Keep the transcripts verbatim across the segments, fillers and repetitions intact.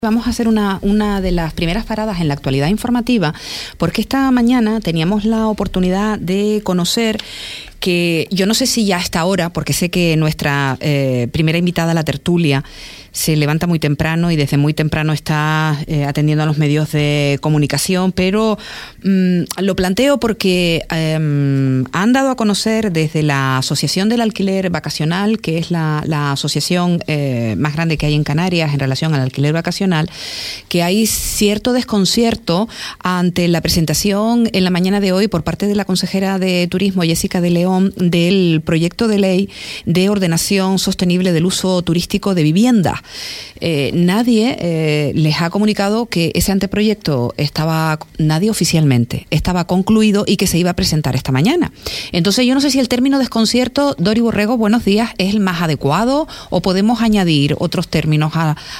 Vamos a hacer una, una de las primeras paradas en la actualidad informativa, porque esta mañana teníamos la oportunidad de conocer que, yo no sé si ya a esta hora, porque sé que nuestra eh, primera invitada a la tertulia se levanta muy temprano y desde muy temprano está eh, atendiendo a los medios de comunicación, pero mmm, lo planteo porque eh, han dado a conocer desde la Asociación del Alquiler Vacacional, que es la, la asociación eh, más grande que hay en Canarias en relación al alquiler vacacional, que hay cierto desconcierto ante la presentación en la mañana de hoy por parte de la consejera de Turismo, Jessica de León, del proyecto de ley de ordenación sostenible del uso turístico de vivienda. Eh, nadie eh, les ha comunicado que ese anteproyecto estaba, nadie oficialmente, estaba concluido y que se iba a presentar esta mañana. Entonces yo no sé si el término desconcierto, Dori Borrego, buenos días, es el más adecuado o podemos añadir otros términos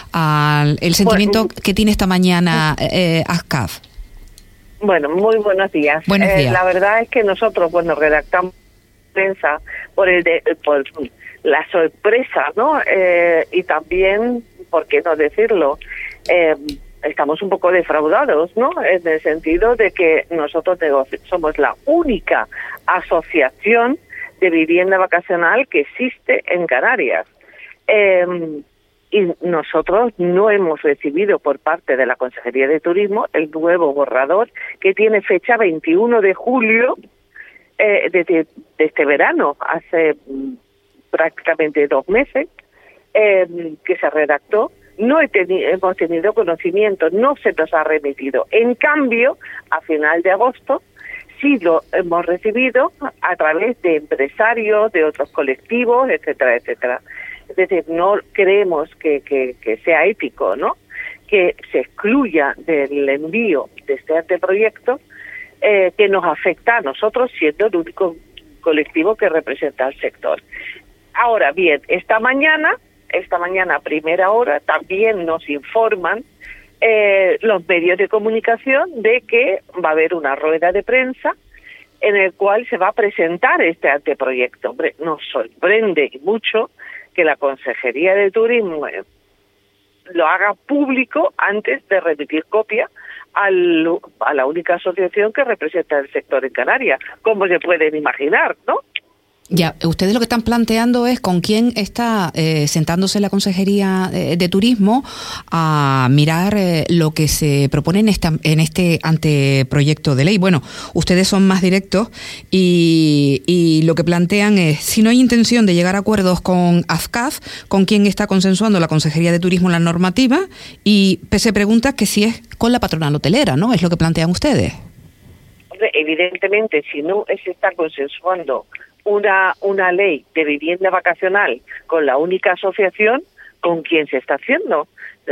al el sentimiento bueno, que tiene esta mañana eh, ASCAF. Bueno, muy buenos días. Buenos días. Eh, la verdad es que nosotros, bueno, redactamos prensa por el de, por la sorpresa, ¿no? Eh, y también, ¿por qué no decirlo? Eh, estamos un poco defraudados, ¿no? En el sentido de que nosotros somos la única asociación de vivienda vacacional que existe en Canarias. Eh, y nosotros no hemos recibido por parte de la Consejería de Turismo el nuevo borrador que tiene fecha veintiuno de julio eh, de, de, de este verano, hace mm, prácticamente dos meses, eh, que se redactó. No he teni- hemos tenido conocimiento, no se nos ha remitido. En cambio, a final de agosto, sí lo hemos recibido a través de empresarios, de otros colectivos, etcétera, etcétera. Es decir, no creemos que, que, que sea ético, ¿no?, que se excluya del envío de este anteproyecto eh, que nos afecta a nosotros, siendo el único colectivo que representa al sector. Ahora bien, esta mañana, esta mañana a primera hora, también nos informan eh, los medios de comunicación de que va a haber una rueda de prensa en el cual se va a presentar este anteproyecto. Hombre, nos sorprende mucho que la Consejería de Turismo lo haga público antes de remitir copia al, a la única asociación que representa el sector en Canarias, como se pueden imaginar, ¿no? Ya, ustedes lo que están planteando es con quién está eh, sentándose la Consejería de, de Turismo a mirar eh, lo que se propone en, esta, en este anteproyecto de ley. Bueno, ustedes son más directos y, y lo que plantean es, si no hay intención de llegar a acuerdos con ASCAF, con quién está consensuando la Consejería de Turismo la normativa, y se pregunta que si es con la patronal hotelera, ¿no? Es lo que plantean ustedes. Evidentemente, si no se está consensuando una una ley de vivienda vacacional con la única asociación, ¿con quién se está haciendo?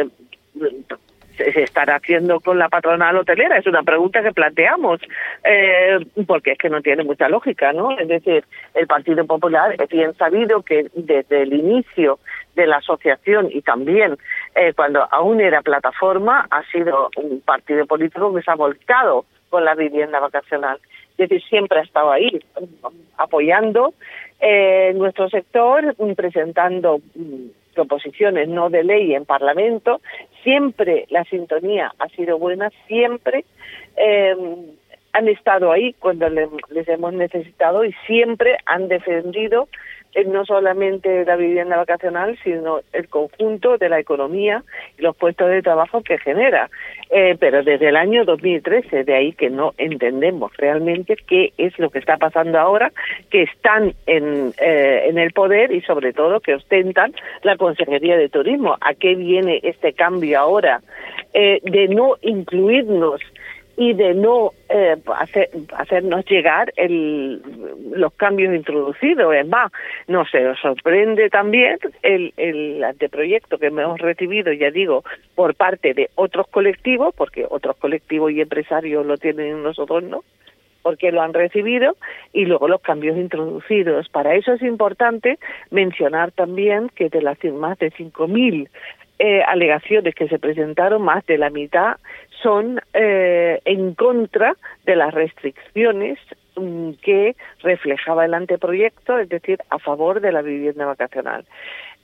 ¿Se estará haciendo con la patronal hotelera? Es una pregunta que planteamos, eh, porque es que no tiene mucha lógica, ¿no? Es decir, el Partido Popular es bien sabido que desde el inicio de la asociación y también eh, cuando aún era plataforma, ha sido un partido político que se ha volcado con la vivienda vacacional. Es decir, siempre ha estado ahí, apoyando eh, nuestro sector, presentando mm, proposiciones no de ley en Parlamento. Siempre la sintonía ha sido buena, siempre eh, han estado ahí cuando le, les hemos necesitado y siempre han defendido eh, no solamente la vivienda vacacional, sino el conjunto de la economía y los puestos de trabajo que genera. Eh, pero desde el año dos mil trece, de ahí que no entendemos realmente qué es lo que está pasando ahora, que están en, eh, en el poder y sobre todo que ostentan la Consejería de Turismo. ¿A qué viene este cambio ahora eh, de no incluirnos y de no eh, hacer, hacernos llegar el, los cambios introducidos? Es más, no sé, os sorprende también el, el anteproyecto que hemos recibido, ya digo, por parte de otros colectivos, porque otros colectivos y empresarios lo tienen, nosotros no, porque lo han recibido, y luego los cambios introducidos. Para eso es importante mencionar también que de las más de cinco mil eh, alegaciones que se presentaron, más de la mitad son eh, en contra de las restricciones um, que reflejaba el anteproyecto, es decir, a favor de la vivienda vacacional.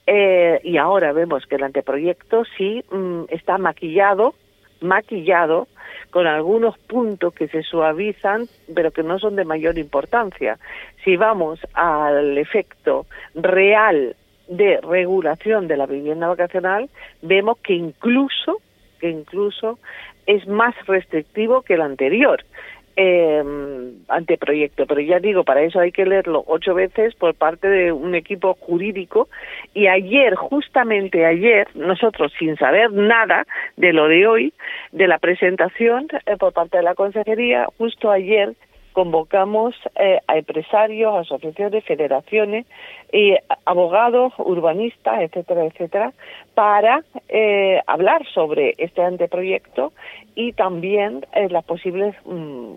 Eh, y ahora vemos que el anteproyecto sí mmm, está maquillado, maquillado, con algunos puntos que se suavizan, pero que no son de mayor importancia. Si vamos al efecto real de regulación de la vivienda vacacional, vemos que incluso, que incluso es más restrictivo que el anterior eh, anteproyecto. Pero ya digo, para eso hay que leerlo ocho veces por parte de un equipo jurídico. Y ayer, justamente ayer, nosotros sin saber nada de lo de hoy, de la presentación eh, por parte de la Consejería, justo ayer convocamos eh, a empresarios, asociaciones, federaciones, eh, abogados, urbanistas, etcétera, etcétera, para eh, hablar sobre este anteproyecto y también eh, las posibles mmm,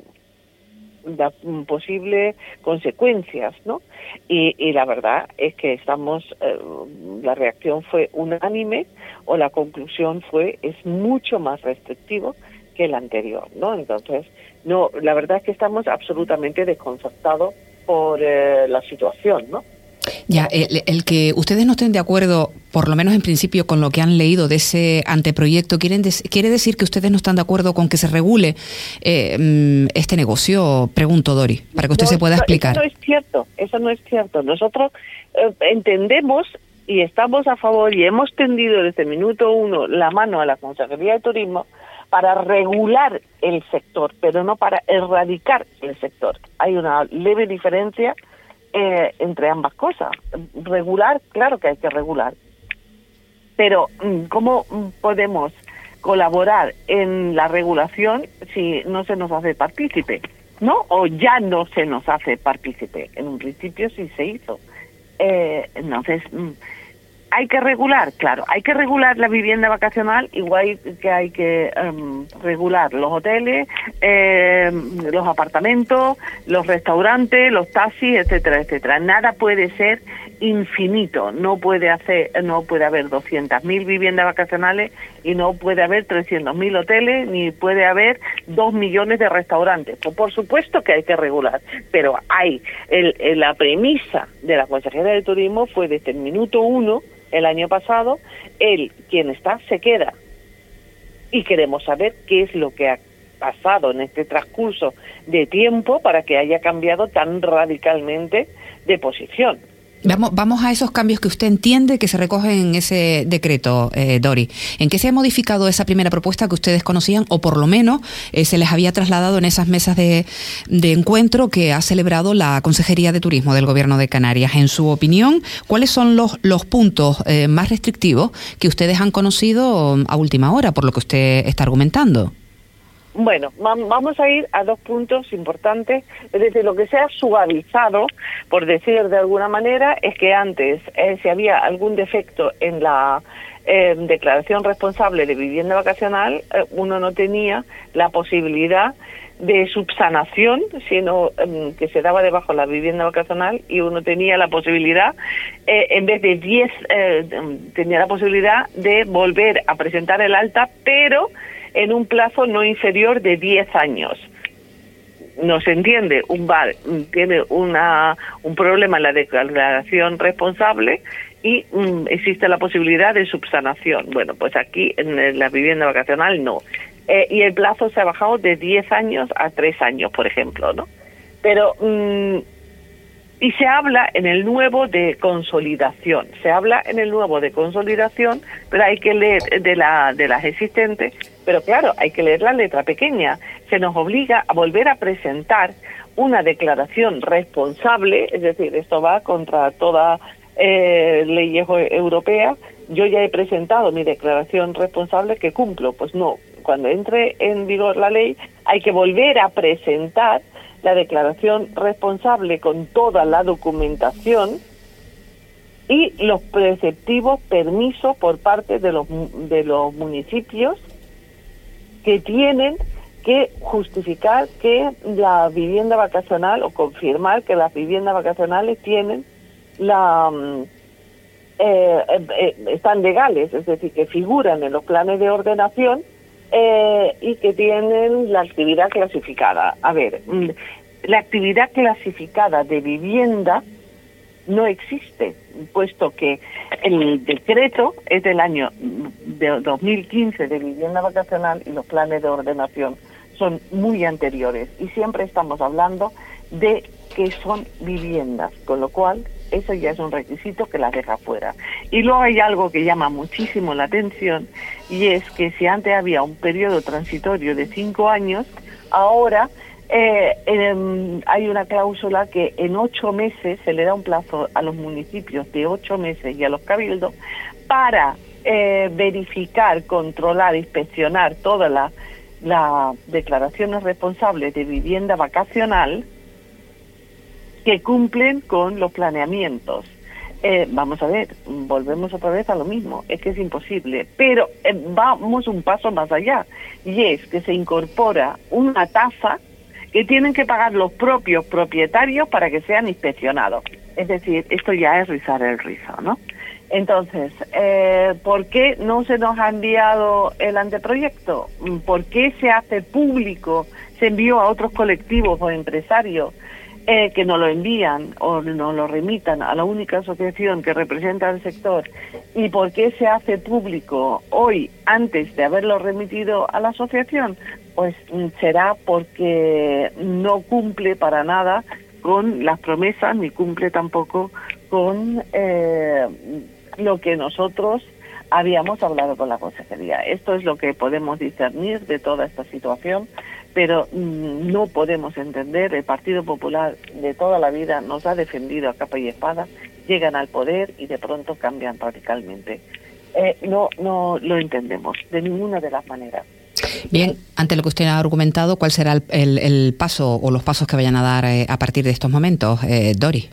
las posibles consecuencias, ¿no? Y, y la verdad es que estamos, eh, la reacción fue unánime, o la conclusión fue es mucho más restrictivo que el anterior, ¿no? Entonces, no, la verdad es que estamos absolutamente desconcertados por eh, la situación, ¿no? Ya, el, el que ustedes no estén de acuerdo, por lo menos en principio, con lo que han leído de ese anteproyecto, ¿quieren de, ¿quiere decir que ustedes no están de acuerdo con que se regule eh, este negocio? Pregunto, Dori, para que usted no, se pueda explicar. Eso no es cierto, eso no es cierto. Nosotros eh, entendemos y estamos a favor y hemos tendido desde el minuto uno la mano a la Consejería de Turismo para regular el sector, pero no para erradicar el sector. Hay una leve diferencia eh, entre ambas cosas. Regular, claro que hay que regular, pero ¿cómo podemos colaborar en la regulación si no se nos hace partícipe? ¿No? O ya no se nos hace partícipe. En un principio sí se hizo. Eh, entonces, ¿hay que regular? Claro, hay que regular la vivienda vacacional, igual que hay que um, regular los hoteles, eh, los apartamentos, los restaurantes, los taxis, etcétera, etcétera. Nada puede ser infinito. No puede hacer, no puede haber doscientas mil viviendas vacacionales y no puede haber trescientos mil hoteles, ni puede haber dos millones de restaurantes. Pues por supuesto que hay que regular, pero hay el, el, la premisa de la Consejería de Turismo fue desde el minuto uno el año pasado, él, quien está, se queda. Y queremos saber qué es lo que ha pasado en este transcurso de tiempo para que haya cambiado tan radicalmente de posición. Vamos, vamos a esos cambios que usted entiende que se recogen en ese decreto, eh, Dori. ¿En qué se ha modificado esa primera propuesta que ustedes conocían, o por lo menos eh, se les había trasladado en esas mesas de, de encuentro que ha celebrado la Consejería de Turismo del Gobierno de Canarias? En su opinión, ¿cuáles son los, los puntos eh, más restrictivos que ustedes han conocido a última hora, por lo que usted está argumentando? Bueno, vamos a ir a dos puntos importantes. Es decir, lo que se ha suavizado, por decir de alguna manera, es que antes, eh, si había algún defecto en la eh, declaración responsable de vivienda vacacional, eh, uno no tenía la posibilidad de subsanación, sino um, que se daba debajo la vivienda vacacional, y uno tenía la posibilidad, eh, en vez de diez, eh, tenía la posibilidad de volver a presentar el alta, pero en un plazo no inferior de diez años. No se entiende, un bar tiene una un problema en la declaración responsable y um, existe la posibilidad de subsanación. Bueno, pues aquí en la vivienda vacacional no. Eh, y el plazo se ha bajado de diez años a tres años, por ejemplo, ¿no? Pero um, y se habla en el nuevo de consolidación. Se habla en el nuevo de consolidación, pero hay que leer de la de las existentes. Pero claro, hay que leer la letra pequeña. Se nos obliga a volver a presentar una declaración responsable, es decir, esto va contra toda eh, ley europea. Yo ya he presentado mi declaración responsable que cumplo. Pues no, cuando entre en vigor la ley hay que volver a presentar la declaración responsable con toda la documentación y los preceptivos permisos por parte de los de los municipios que tienen que justificar que la vivienda vacacional, o confirmar que las viviendas vacacionales tienen la eh, eh, están legales, es decir, que figuran en los planes de ordenación eh, y que tienen la actividad clasificada. A ver, la actividad clasificada de vivienda no existe, puesto que el decreto es del año de dos mil quince de vivienda vacacional y los planes de ordenación son muy anteriores y siempre estamos hablando de que son viviendas, con lo cual eso ya es un requisito que las deja fuera. Y luego hay algo que llama muchísimo la atención y es que si antes había un periodo transitorio de cinco años, ahora eh, eh, hay una cláusula que en ocho meses se le da un plazo a los municipios de ocho meses y a los cabildos para eh, verificar, controlar, inspeccionar todas las las declaraciones responsables de vivienda vacacional que cumplen con los planeamientos. Eh, vamos a ver, volvemos otra vez a lo mismo, es que es imposible, pero eh, vamos un paso más allá, y es que se incorpora una tasa que tienen que pagar los propios propietarios para que sean inspeccionados. Es decir, esto ya es rizar el rizo, ¿no? Entonces, eh, ¿por qué no se nos ha enviado el anteproyecto? ¿Por qué se hace público, se envió a otros colectivos o empresarios eh, que no lo envían o no lo remitan a la única asociación que representa al sector? ¿Y por qué se hace público hoy antes de haberlo remitido a la asociación? Pues será porque no cumple para nada con las promesas ni cumple tampoco con eh, lo que nosotros habíamos hablado con la consejería. Esto es lo que podemos discernir de toda esta situación, pero mmm, no podemos entender. El Partido Popular de toda la vida nos ha defendido a capa y espada, llegan al poder y de pronto cambian radicalmente. Eh, no, no lo entendemos de ninguna de las maneras. Bien, ante lo que usted ha argumentado, ¿cuál será el, el, el paso o los pasos que vayan a dar eh, a partir de estos momentos, eh, Dori?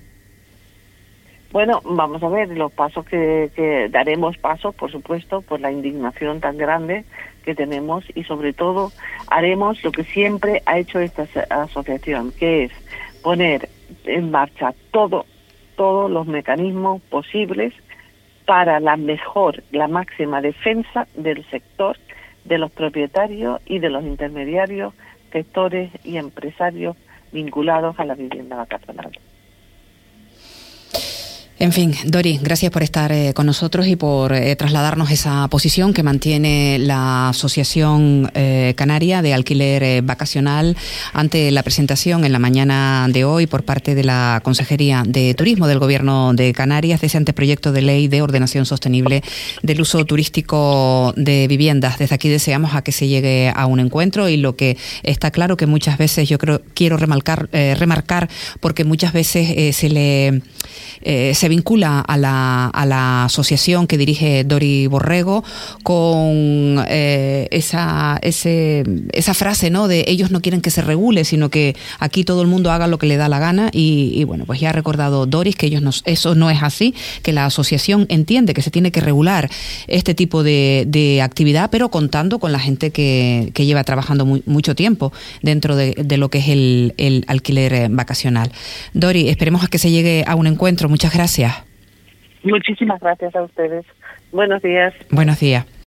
Bueno, vamos a ver los pasos que, que daremos pasos, por supuesto, por la indignación tan grande que tenemos y sobre todo haremos lo que siempre ha hecho esta asociación, que es poner en marcha todo, todos los mecanismos posibles para la mejor, la máxima defensa del sector, de los propietarios y de los intermediarios, gestores y empresarios vinculados a la vivienda vacacional. En fin, Dori, gracias por estar eh, con nosotros y por eh, trasladarnos esa posición que mantiene la Asociación eh, Canaria de Alquiler eh, Vacacional ante la presentación en la mañana de hoy por parte de la Consejería de Turismo del Gobierno de Canarias de ese anteproyecto de ley de ordenación sostenible del uso turístico de viviendas. Desde aquí deseamos a que se llegue a un encuentro y lo que está claro que muchas veces yo creo quiero remarcar, eh, remarcar porque muchas veces eh, se le eh, se vincula a la, a la asociación que dirige Dori Borrego con eh, esa, ese, esa frase, ¿no?, de ellos no quieren que se regule, sino que aquí todo el mundo haga lo que le da la gana y, y bueno, pues ya ha recordado Doris que ellos no, eso no es así, que la asociación entiende que se tiene que regular este tipo de, de actividad, pero contando con la gente que, que lleva trabajando muy, mucho tiempo dentro de, de lo que es el, el alquiler vacacional. Dori, esperemos a que se llegue a un encuentro. Muchas gracias. Muchísimas gracias a ustedes. Buenos días. Buenos días.